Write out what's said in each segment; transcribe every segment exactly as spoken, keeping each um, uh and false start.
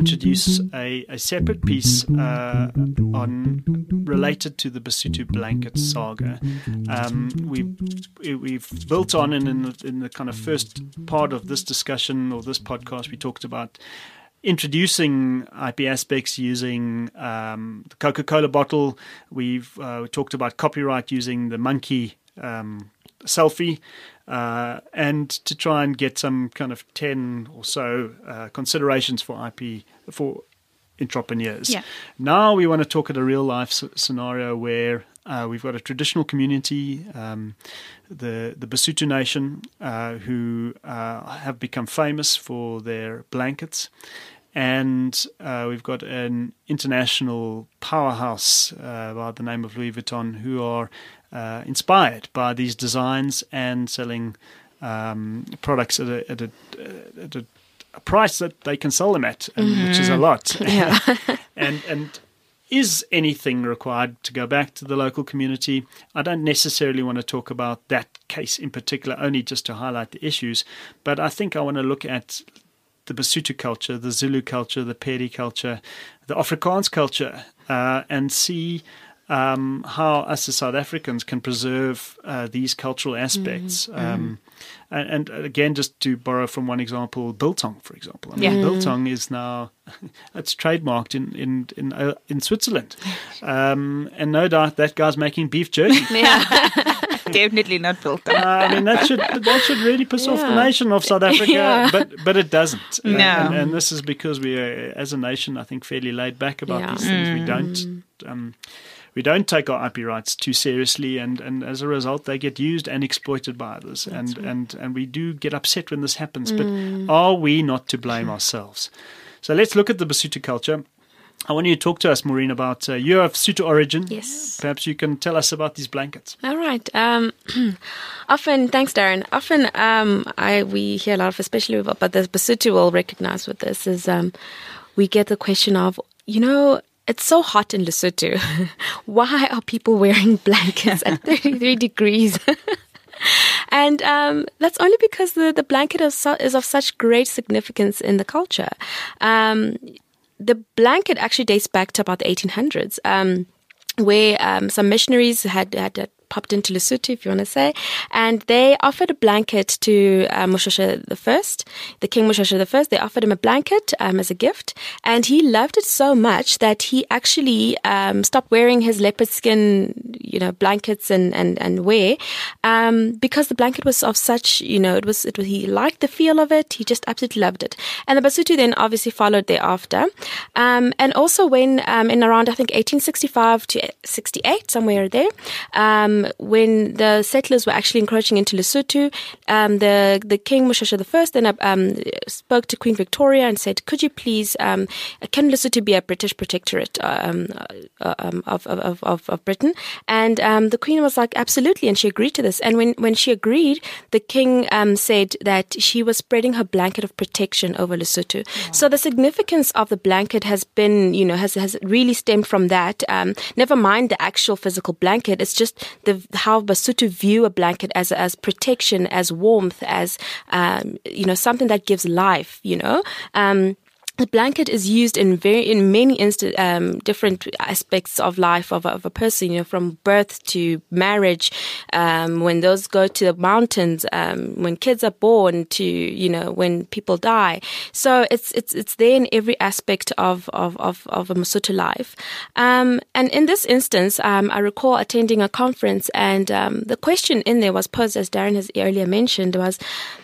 introduce a, a separate piece uh, on related to the Basotho blanket saga. Um, we we've built on, and in the, in the kind of first part of this discussion or this podcast, we talked about introducing I P aspects using um, the Coca-Cola bottle. We've uh, we talked about copyright using the monkey um, selfie, uh, and to try and get some kind of ten or so uh, considerations for I P for entrepreneurs. Yeah. Now we want to talk at a real life s- scenario where uh, we've got a traditional community, um, the the Basotho Nation, uh, who uh, have become famous for their blankets. And uh, we've got an international powerhouse uh, by the name of Louis Vuitton, who are uh, inspired by these designs and selling um, products at a, at, a, at a, a price that they can sell them at, and, mm-hmm. which is a lot. Yeah. and and is anything required to go back to the local community? I don't necessarily want to talk about that case in particular, only just to highlight the issues, but I think I want to look at the Basotho culture, the Zulu culture, the Pedi culture, the Afrikaans culture, uh, and see um, how us as South Africans can preserve uh, these cultural aspects. Mm-hmm. Um, and, and again, just to borrow from one example, biltong, for example. I mean, yeah. biltong is now it's trademarked in in in, uh, in Switzerland, um, and no doubt that guy's making beef jerky. Yeah. Definitely not built on. Uh, I mean, that should that should really piss yeah. off the nation of South Africa, yeah. but but it doesn't. No. Uh, and, and this is because we are, as a nation, I think, fairly laid back about yeah. these things. Mm. We don't um, we don't take our I P rights too seriously, and, and as a result, they get used and exploited by others. That's and, right. and and we do get upset when this happens. Mm. But are we not to blame ourselves? So let's look at the Basotho culture. I want you to talk to us, Maureen, about uh, you're of Sotho origin. Yes. Perhaps you can tell us about these blankets. All right. Um, often, thanks, Darren. Often, um, I we hear a lot of, especially about, but the Basotho will recognize with this is um, we get the question of, you know, it's so hot in Lesotho. Why are people wearing blankets at thirty-three degrees? And um, that's only because the, the blanket is, so, is of such great significance in the culture. Um, the blanket actually dates back to about the eighteen hundreds, um, where um, some missionaries had, had, had popped into Lesotho, if you want to say, and they offered a blanket to uh, Moshoeshoe the First, the King Moshoeshoe the First. They offered him a blanket um, as a gift, and he loved it so much that he actually um, stopped wearing his leopard skin, you know, blankets and and and wear, um, because the blanket was of such, you know, it was it was he liked the feel of it. He just absolutely loved it, and the Basotho then obviously followed thereafter, um, and also when um, in around I think eighteen sixty-five to sixty-eight, somewhere there. Um, when the settlers were actually encroaching into Lesotho, um, the the King Moshoeshoe the First then um, spoke to Queen Victoria and said, "Could you please, um, can Lesotho be a British protectorate um, uh, um, of, of of of Britain?" And um, the Queen was like, "Absolutely," and she agreed to this. And when when she agreed, the King um, said that she was spreading her blanket of protection over Lesotho. Wow. So the significance of the blanket has been, you know, has has really stemmed from that. Um, never mind the actual physical blanket; it's just the how Basotho view a blanket as as protection, as warmth, as um, you know, something that gives life. You know. Um, The blanket is used in very in many insta- um, different aspects of life of, of a person, you know, from birth to marriage, um, when those go to the mountains, um, when kids are born, to, you know, when people die. So it's it's it's there in every aspect of of of, of a Mosotho life. Um, and in this instance, um, I recall attending a conference, and um, the question in there was posed, as Darren has earlier mentioned, was,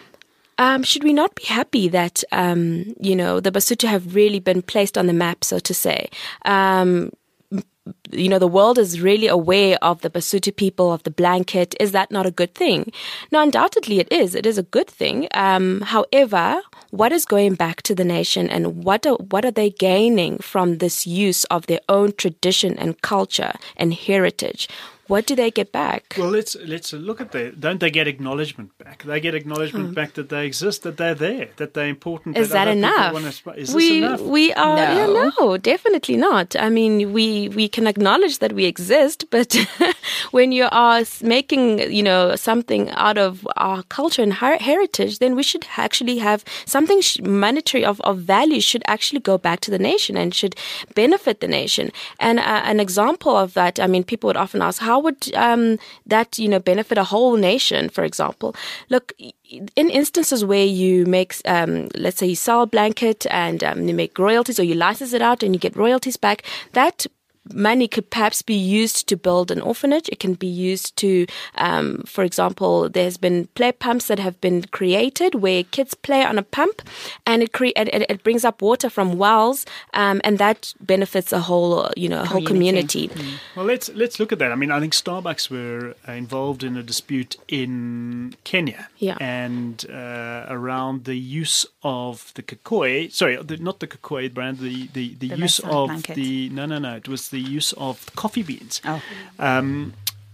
Um, should we not be happy that, um, you know, the Basotho have really been placed on the map, so to say? Um, you know, the world is really aware of the Basotho people, of the blanket. Is that not a good thing? No, undoubtedly it is. It is a good thing. Um, however, what is going back to the nation, and what are, what are they gaining from this use of their own tradition and culture and heritage? what do they get back? Well, let's let's look at that. Don't they get acknowledgement back? They get acknowledgement mm. back that they exist, that they're there, that they're important. Is that, that enough? To, is we, this enough? We are no. Yeah, no, definitely not. I mean, we we can acknowledge that we exist, but when you are making, you know, something out of our culture and her- heritage, then we should actually have something sh- monetary of, of value should actually go back to the nation and should benefit the nation. And uh, an example of that, I mean, people would often ask, how would um, that, you know, benefit a whole nation, for example? Look, in instances where you make, um, let's say you sell a blanket and um, you make royalties, or you license it out and you get royalties back, that money could perhaps be used to build an orphanage. It can be used to, um, for example, there's been play pumps that have been created where kids play on a pump, and it cre- it, it brings up water from wells, um, and that benefits a whole, you know, a whole community. Mm. Well, let's let's look at that. I mean, I think Starbucks were uh, involved in a dispute in Kenya, yeah. and uh, around the use of the Kikoi. Sorry, the, not the Kikoi brand. The the, the, the use of blanket. the no no no. It was the use of coffee beans. Oh. Um,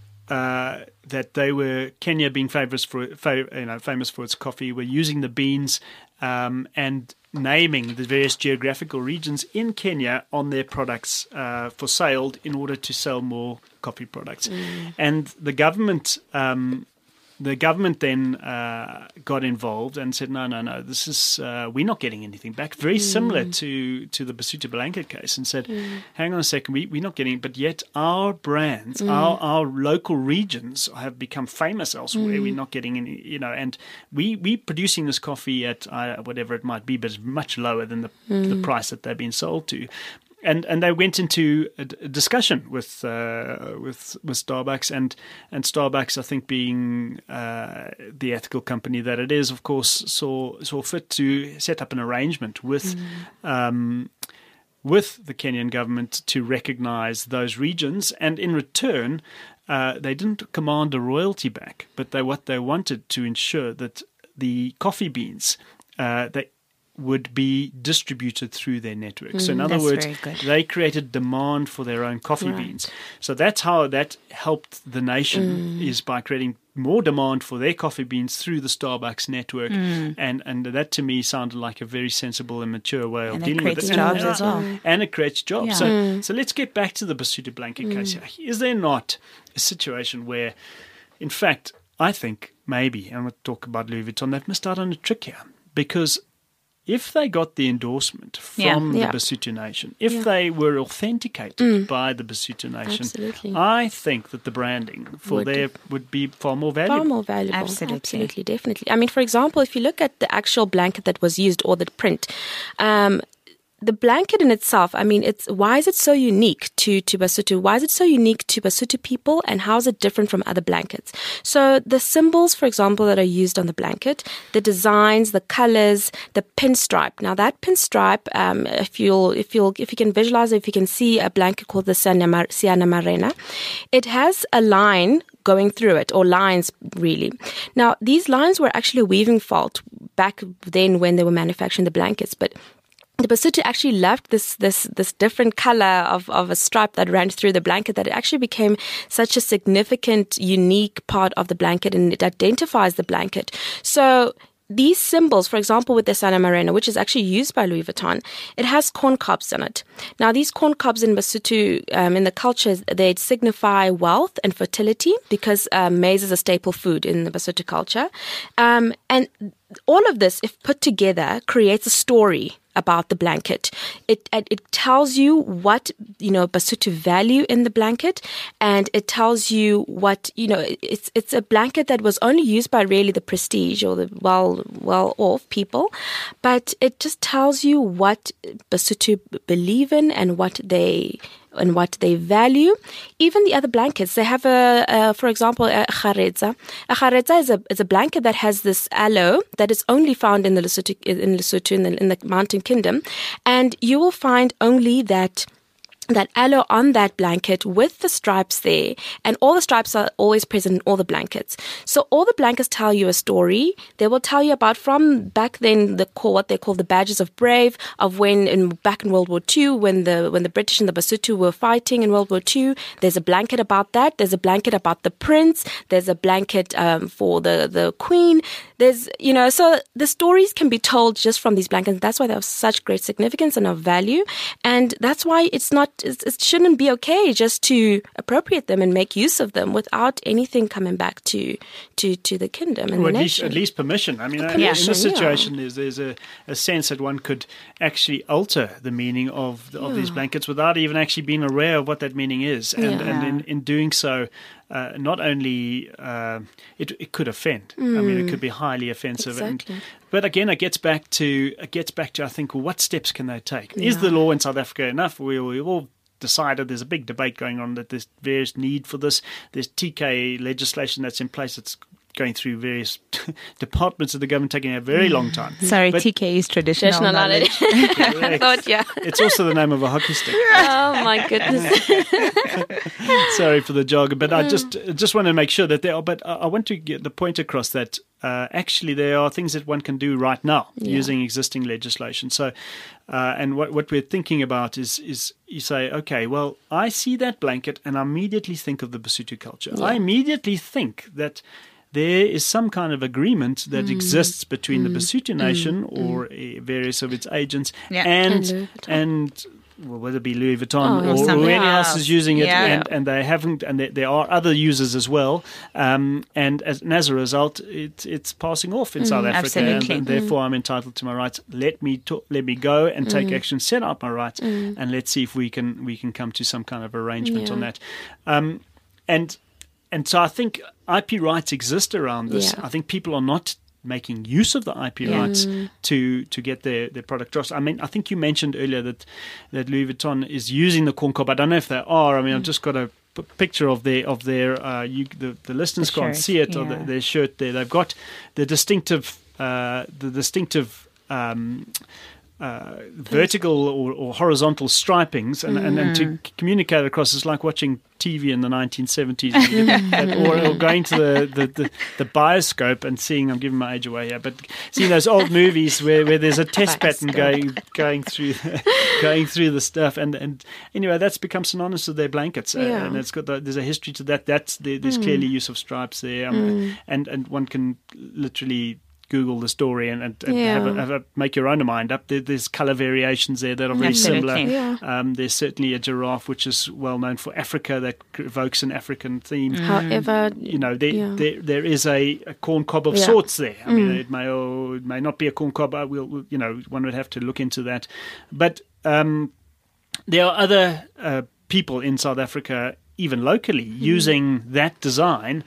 uh, that they were Kenya being famous for, you know, famous for its coffee, were using the beans um, and naming the various geographical regions in Kenya on their products uh, for sale in order to sell more coffee products. Mm. And the government. Um, The government then uh, got involved and said, no, no, no, this is, uh, we're not getting anything back. Very mm. similar to, to the Basotho Blanket case, and said, mm. hang on a second, we, we're not getting, but yet our brands, mm. our, our local regions have become famous elsewhere. Mm. We're not getting any, you know, and we, we producing this coffee at uh, whatever it might be, but it's much lower than the, mm. the price that they've been sold to. And and they went into a, d- a discussion with uh, with with Starbucks, and and Starbucks, I think, being uh, the ethical company that it is, of course, saw saw fit to set up an arrangement with mm. um, with the Kenyan government to recognise those regions, and in return, uh, they didn't command a royalty back, but they what they wanted to ensure that the coffee beans uh, they would be distributed through their network. Mm, so in other words, they created demand for their own coffee right. beans. So that's how that helped the nation, mm. is by creating more demand for their coffee beans through the Starbucks network. Mm. And and that to me sounded like a very sensible and mature way of and dealing with it. And it creates jobs and, as well. And it creates jobs. Yeah. So, mm. so let's get back to the Basotho Blanket mm. case here. Is there not a situation where, in fact, I think maybe, and we'll talk about Louis Vuitton, they've missed out on a trick here, because if they got the endorsement from yeah. the yeah. Basotho Nation, if yeah. they were authenticated mm. by the Basotho Nation, Absolutely. I think that the branding for would, there would be far more valuable. Far more valuable. Absolutely. Absolutely, definitely. I mean, for example, if you look at the actual blanket that was used, or the print, um, the blanket in itself, I mean, it's why is it so unique to, to Basotho? Why is it so unique to Basotho people, and how is it different from other blankets? So the symbols, for example, that are used on the blanket, the designs, the colors, the pinstripe. Now that pinstripe, um, if you'll, if you'll, if you can visualize it, if you can see a blanket called the Siana Marena, it has a line going through it, or lines really. Now these lines were actually a weaving fault back then when they were manufacturing the blankets, but the Basotho actually loved this this this different color of, of a stripe that ran through the blanket, that it actually became such a significant, unique part of the blanket, and it identifies the blanket. So these symbols, for example, with the Siana Marena, which is actually used by Louis Vuitton, it has corn cobs in it. Now, these corn cobs in Basotho, um, in the culture, they signify wealth and fertility, because um, maize is a staple food in the Basotho culture. Um, and all of this, if put together, creates a story about the blanket. It it tells you what, you know, Basotho value in the blanket, and it tells you what, you know, it's it's a blanket that was only used by really the prestige or the well well off people, but it just tells you what Basotho believe in and what they and what they value. Even the other blankets, they have a, a for example, a khareza. A khareza is a is a blanket that has this aloe that is only found in the Lesotho, in Lesotho, in the, in the Mountain Kingdom, and you will find only that that aloe on that blanket with the stripes there, and all the stripes are always present in all the blankets. So all the blankets tell you a story. They will tell you about from back then the call what they call the badges of brave, of when in back in World War Two, when the when the British and the Basotho were fighting in World War Two. There's a blanket about that. There's a blanket about the prince. There's a blanket um, for the the queen. There's you know so the stories can be told just from these blankets. That's why they have such great significance and of value, and that's why it's not. It shouldn't be okay just to appropriate them and make use of them without anything coming back to to, to the kingdom and or the at nation. least, at least permission. I mean, Permission, in this situation, yeah. there's, there's a, a sense that one could actually alter the meaning of of Yeah. these blankets without even actually being aware of what that meaning is. And, Yeah. and in, in doing so, uh, not only uh, it, it could offend. I mean, it could be highly offensive. Exactly. And, but again, it gets back to it gets back to I think, well, what steps can they take? Is Yeah. the law in South Africa enough? We we all decided there's a big debate going on that there's various need for this. There's T K legislation that's in place. It's going through various departments of the government, taking a very long time. Sorry, But- T K is traditional, Traditional knowledge. knowledge. I Correct. thought, yeah. It's also the name of a hockey stick. Oh my goodness. Sorry for the jargon, but I just just want to make sure that there are. But I I want to get the point across that uh, actually there are things that one can do right now Yeah. using existing legislation. So, uh, and what what we're thinking about is is you say, okay, well, I see that blanket and I immediately think of the Basotho culture. I immediately think that there is some kind of agreement that exists between the Basotho nation or uh, various of its agents Yeah. and And Louis Vuitton. and well, whether it be Louis Vuitton Oh, or, or or something anyone else else. is using it, Yeah. and, and they haven't, and there, there are other users as well, um, and as, and as a result, it, it's passing off in South Africa, and, absolutely. and therefore I'm entitled to my rights. Let me to, let me go and take action, set out my rights, and let's see if we can we can come to some kind of arrangement Yeah. on that. Um, and and so I think I P rights exist around this. Yeah. I think people are not making use of the I P Yeah. rights to to get their, their product across. I mean, I think you mentioned earlier that that Louis Vuitton is using the corn cob. I don't know if they are. I mean, I've just got a p- picture of their of their uh, you, the the listeners The can't shirt, see it or the, yeah. their shirt there. They've got the distinctive uh, the distinctive. Um, uh, vertical or, or horizontal stripings, and, and, and to c- communicate across is like watching T V in the nineteen seventies, or, or going to the, the, the, the bioscope and seeing, I'm giving my age away here, but seeing those old movies where, where there's a test pattern going going through the, going through the stuff, and, and anyway, that's become synonymous with their blankets, uh, Yeah. and it's got the, there's a history to that. That's there, there's clearly use of stripes there, um, and and one can literally Google the story and, and, and Yeah. have, a, have a make your own mind up. There, there's color variations there that are very Absolutely. similar. Yeah. Um, there's certainly a giraffe which is well known for Africa that evokes an African theme. However, You know, there, Yeah. there there is a, a corn cob of Yeah. sorts there. I mean, it may or it may not be a corn cob. I will, you know, one would have to look into that. But um, there are other uh, people in South Africa, even locally, using that design.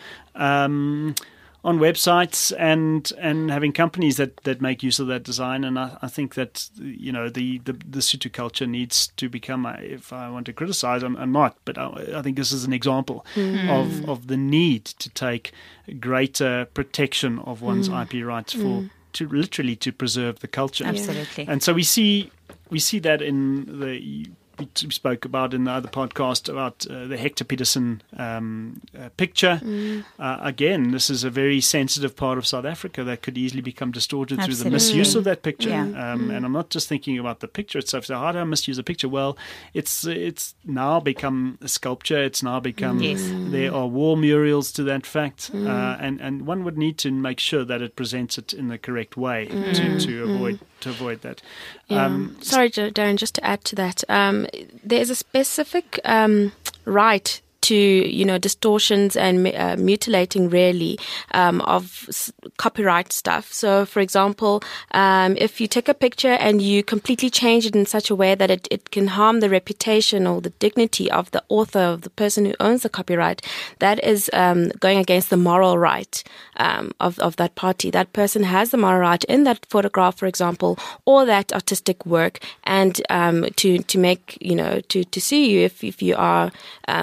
Um, on websites and and having companies that, that make use of that design, and I, I think that you know the, the, the Sotho culture needs to become. A, if I want to criticize, I'm, I'm not, but I, I think this is an example of of the need to take greater protection of one's I P rights for to literally to preserve the culture. Absolutely. And so we see we see that in the. We t- spoke about in the other podcast about uh, the Hector Peterson um, uh, picture. Uh, again, this is a very sensitive part of South Africa that could easily become distorted through the Absolutely. misuse of that picture. Yeah. Um, And I'm not just thinking about the picture itself. So how do I misuse a picture? Well, it's it's now become a sculpture. It's now become Yes. there are wall murals to that fact, uh, and and one would need to make sure that it presents it in the correct way to, to avoid to avoid that. Yeah. Um, Sorry, Jo- Darren, just to add to that, um, there's a specific um, right to, you know, distortions and uh, mutilating really um, of s- copyright stuff. So, for example, um, if you take a picture and you completely change it in such a way that it, it can harm the reputation or the dignity of the author, of the person who owns the copyright, that is um, going against the moral right um, of, of that party. That person has the moral right in that photograph, for example, or that artistic work, and um, to, to make, you know, to, to sue you if, if you are um, mutilating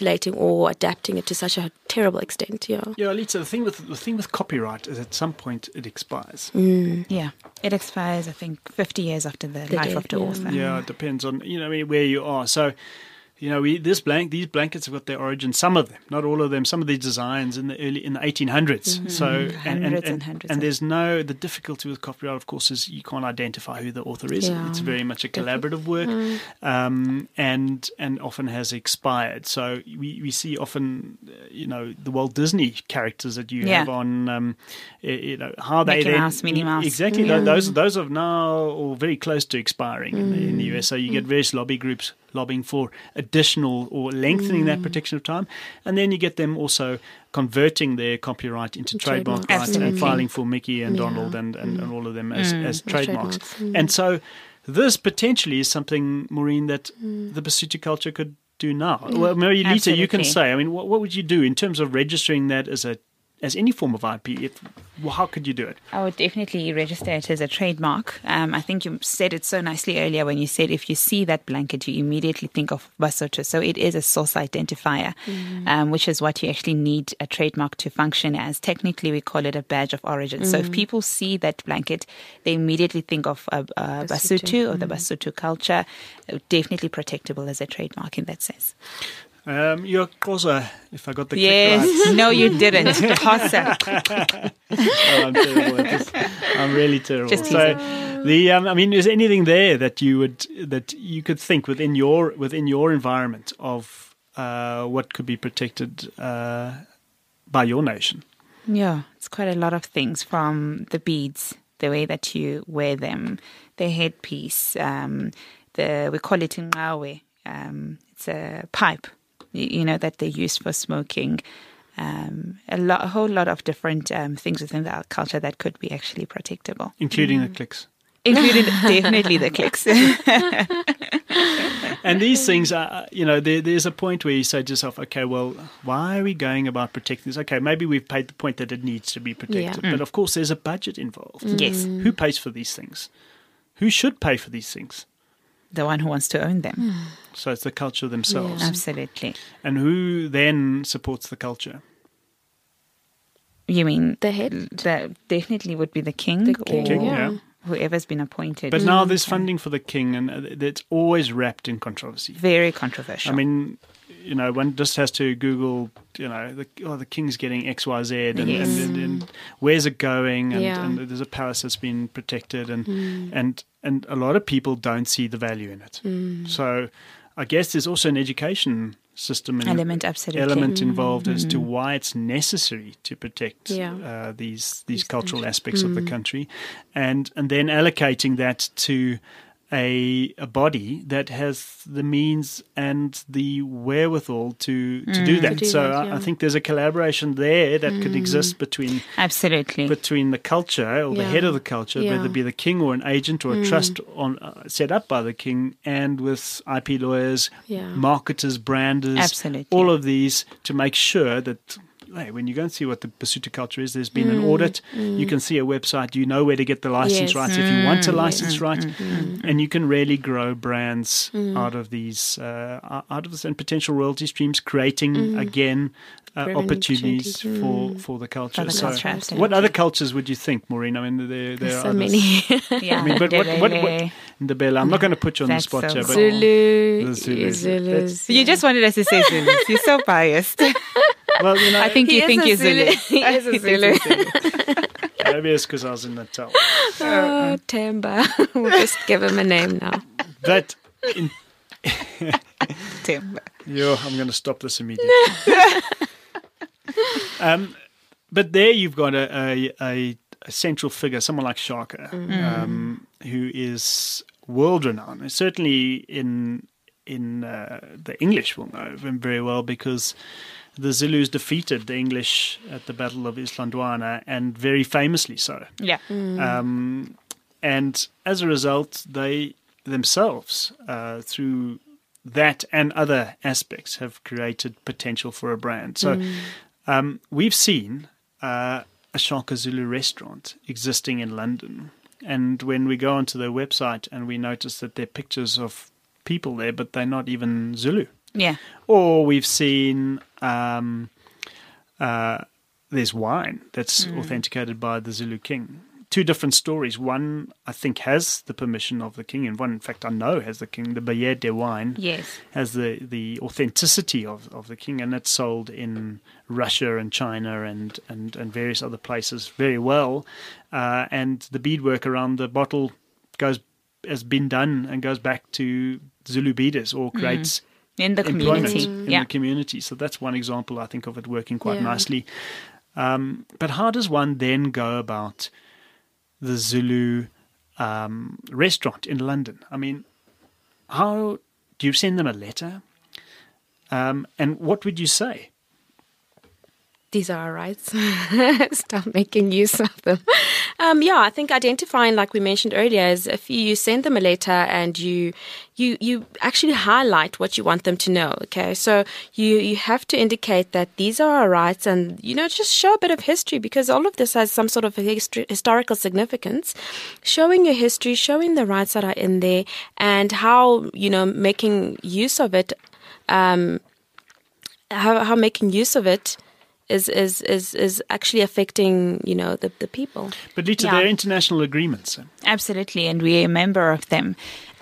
manipulating or adapting it to such a terrible extent. Yeah. Yeah, Lisa, the thing with the thing with copyright is at some point it expires. Mm. Yeah, it expires, I think, fifty years after the, The life death, of the yeah. author. Yeah, it depends on, you know, I mean, where you are. So, you know, we this blank these blankets have got their origin. Some of them, not all of them. Some of these designs in the early in the eighteen hundreds. Mm-hmm. So, and, and, Hundreds and and, hundreds and of- there's no the difficulty with copyright, of course, is you can't identify who the author is. Yeah. It's very much a collaborative work, um, and and often has expired. So we, we see often, uh, you know, the Walt Disney characters that you Yeah. have on, um, y- you know, how they Mickey then Mouse, Minnie Mouse. exactly Yeah. those those are now all very close to expiring in, the, in the U S. So you get various lobby groups lobbying for additional or lengthening that protection of time, and then you get them also converting their copyright into trademark Trademark. rights and Absolutely. filing for Mickey and Yeah. Donald and, and, and all of them as, as trademarks. trademarks. And so this potentially is something, Maureen, that the Basutu culture could do now. Well, maybe Lita, you can Absolutely. say. I mean, what, what would you do in terms of registering that as a as any form of I P? If, well, how could you do it? I would definitely register it as a trademark. Um, I think you said it so nicely earlier when you said if you see that blanket, you immediately think of Basotho. So it is a source identifier, um, which is what you actually need a trademark to function as. Technically, we call it a badge of origin. So if people see that blanket, they immediately think of uh, uh, Basotho. Basotho or the Basotho culture. Uh, Definitely protectable as a trademark in that sense. Um, you're Xhosa, if I got the Yes. click right. No, you didn't. Xhosa. Oh, I'm terrible at this. I'm really terrible. Just so, the um, I mean, is there anything there that you would that you could think within your within your environment of uh, what could be protected uh, by your nation? Yeah, it's quite a lot of things, from the beads, the way that you wear them, the headpiece, um, the we call it inqawe. Um, it's a pipe, you, you know, that they use for smoking. Um, a lot, a whole lot of different um, things within our culture that could be actually protectable, Including the clicks. including definitely the clicks. And these things are, you know, there, there's a point where you say to yourself, okay, well, why are we going about protecting this? Okay, maybe we've paid the point that it needs to be protected. Yeah. But of course, there's a budget involved. Yes, Who pays for these things? Who should pay for these things? the one who wants to own them. So it's the culture themselves. Yeah. Absolutely. And who then supports the culture? You mean The head? That definitely would be the king, The king, or King, yeah. whoever's been appointed. But now there's funding for the king, and uh, it's always wrapped in controversy. Very controversial. I mean, you know, one just has to Google, you know, the, oh, the king's getting X, Y, Z, and, Yes. and, and, and where's it going? And, Yeah. and there's a palace that's been protected, and and and a lot of people don't see the value in it. So, I guess there's also an education system and Element, absolutely. element involved as to why it's necessary to protect Yeah. uh, these these These cultural countries. aspects of the country, and and then allocating that to a a body that has the means and the wherewithal to to do that. To do so that, I, I yeah. think there's a collaboration there that could exist between Absolutely. between the culture or the Yeah. head of the culture, Yeah. whether it be the king or an agent or a trust on uh, set up by the king, and with I P lawyers, Yeah. marketers, branders, Absolutely. all of these to make sure that, hey, when you go and see what the Basutu culture is, there's been an audit. You can see a website. You know where to get the license Yes. rights if you want a Mm. license Mm, right, mm, and you can really grow brands out of these, uh, out of this, and potential royalty streams, creating again uh, Revenue opportunities opportunities. for for the culture. For the so, culture, what absolutely. other cultures would you think, Maureen? I mean, there there There's are so others. many. Yeah. I mean, but what, what, what, Ndebele. Ndebele, I'm not going to put you on the That's spot so here, but cool. Zulu. The Zulus. Zulus. You just wanted us to say Zulus. You're so biased. well, you know, I think He you is think a you're Zulu. Zulu. He is a He thinks Zulu. he's Zulu. maybe it's because I was in Natal. Oh, Tamba. We'll just give him a name now. But in, Tim. yo, I'm going to stop this immediately. um, but there you've got a, a, a, a central figure, someone like Shaka, um, who is world renowned. Certainly in in uh, the English will know him very well, because the Zulus defeated the English at the Battle of Islandwana, and very famously so. Yeah. Um, and as a result, they themselves, uh, through that and other aspects, have created potential for a brand. So um, we've seen uh, a Shaka Zulu restaurant existing in London. And when we go onto their website and we notice that there are pictures of people there, but they're not even Zulu. Yeah. Or we've seen um, uh, there's wine that's mm. authenticated by the Zulu king. Two different stories. One, I think, has the permission of the king, and one, in fact, I know has the king. The Bayede wine yes. has the, the authenticity of, of the king, and it's sold in Russia and China and, and, and various other places very well. Uh, and the beadwork around the bottle goes has been done and goes back to Zulu beaders or creates mm. in the community. in yeah. the community. So that's one example, I think, of it working quite yeah. nicely. Um, but how does one then go about the Zulu um, restaurant in London? I mean, how do you send them a letter? Um, and what would you say? These are our rights. Start making use of them. Um, yeah, I think identifying, like we mentioned earlier, is if you send them a letter and you you you actually highlight what you want them to know. Okay, so you you have to indicate that these are our rights, and you know just show a bit of history, because all of this has some sort of history, historical significance. Showing your history, showing the rights that are in there, and how you know making use of it. Um, how how making use of it. Is, is is is actually affecting, you know, the, the people. But Lita, yeah. There are international agreements. Absolutely, and we're a member of them.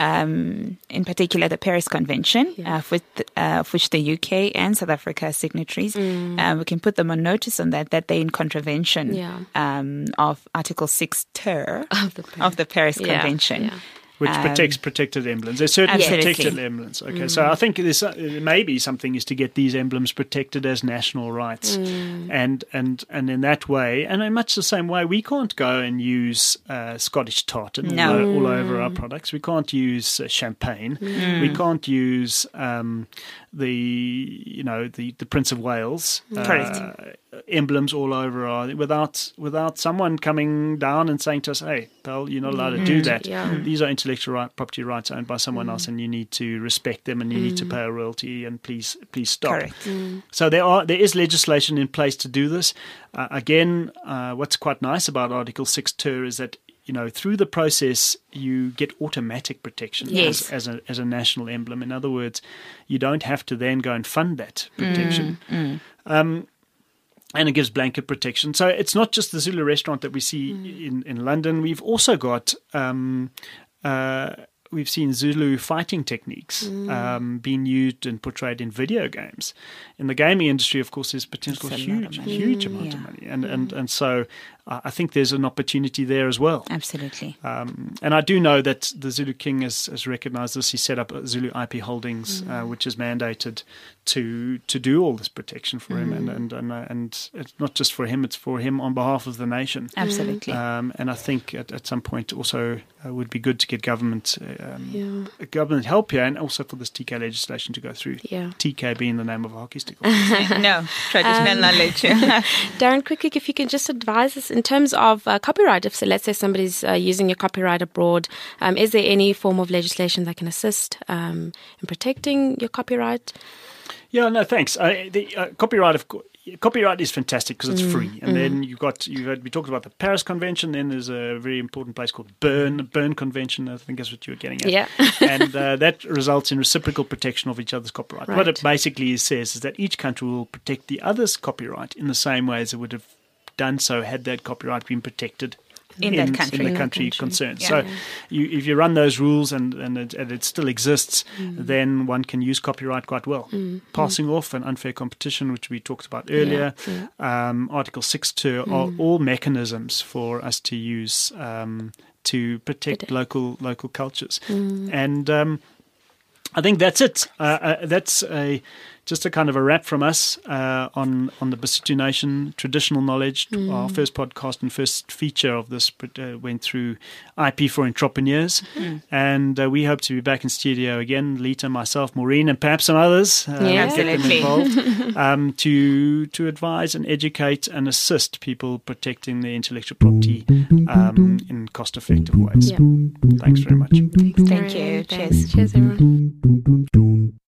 Um, in particular, the Paris Convention, yeah. uh, with, uh, of which the U K and South Africa are signatories. Mm. Uh, we can put them on notice on that, that they're in contravention yeah. um, of Article six ter of the Paris, of the Paris yeah. Convention. Yeah. Which um, protects protected emblems. There's certainly absolutely. protected emblems. Okay, mm. so I think there's uh, maybe something is to get these emblems protected as national rights, mm. and and and in that way, and in much the same way, we can't go and use uh, Scottish tartan no. all, all over our products. We can't use uh, champagne. Mm. We can't use um, the you know the, the Prince of Wales uh, emblems all over our without without someone coming down and saying to us, "Hey, pal, you're not allowed to do that. Yeah. These are intellectual right, property rights owned by someone mm. else, and you need to respect them, and you mm. need to pay a royalty, and please please stop." Mm. So there are there is legislation in place to do this. Uh, again, uh, what's quite nice about Article six ter is that you know through the process you get automatic protection yes. as, as a as a national emblem. In other words, you don't have to then go and fund that protection. Mm. Mm. Um, And it gives blanket protection. So it's not just the Zulu restaurant that we see mm. in, in London. We've also got, um, uh, we've seen Zulu fighting techniques mm. um, being used and portrayed in video games. In the gaming industry, of course, there's potential huge, huge mm. amount yeah. of money. And, mm. and, and so uh, I think there's an opportunity there as well. Absolutely. Um, and I do know that the Zulu King has, has recognized this. He set up Zulu I P Holdings, mm. uh, which is mandated to to do all this protection for mm. him, and and and, uh, and it's not just for him; it's for him on behalf of the nation. Absolutely. Um, and I think at, at some point also uh, would be good to get government um, yeah. government help here, and also for this T K legislation to go through. Yeah. T K being the name of a hockey stick. No, traditional um, knowledge. Darren, quickly, if you can just advise us in terms of uh, copyright. If so, let's say somebody's uh, using your copyright abroad, um, is there any form of legislation that can assist um, in protecting your copyright? Yeah, no, thanks. Uh, the uh, copyright, of course, copyright is fantastic because it's mm, free, and mm. then you've got you've had, we talked about the Paris Convention. Then there's a very important place called Bern, the Bern Convention. I think that's what you were getting at. Yeah, and uh, that results in reciprocal protection of each other's copyright. Right. What it basically says is that each country will protect the other's copyright in the same way as it would have done so had that copyright been protected. In, in that country, in the in country, country. concerned. Yeah. So, you, if you run those rules and and it, and it still exists, mm. then one can use copyright quite well. Mm. Passing mm. off and unfair competition, which we talked about earlier, yeah. Yeah. Um, Article six ter mm. are all mechanisms for us to use um, to protect local local cultures, mm. and um, I think that's it. Uh, uh, that's a just a kind of a wrap from us uh, on on the Basotho Nation traditional knowledge. Mm. Our first podcast and first feature of this uh, went through I P for entrepreneurs, mm. and uh, we hope to be back in studio again. Lita, myself, Maureen, and perhaps some others. Uh, yeah, get them involved um, to to advise and educate and assist people protecting their intellectual property um, in cost-effective ways. Yeah. Thanks very much. Thanks, Thank you. Thanks. Cheers. Cheers, everyone.